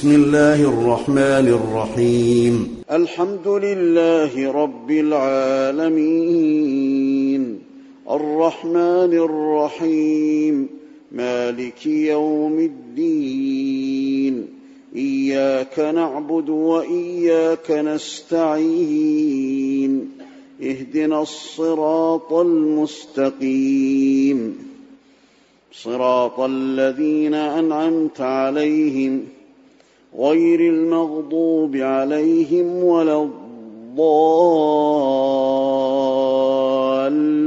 بسم الله الرحمن الرحيم. الحمد لله رب العالمين، الرحمن الرحيم، مالك يوم الدين، إياك نعبد وإياك نستعين، اهدنا الصراط المستقيم، صراط الذين أنعمت عليهم غير المغضوب عليهم ولا الضالين.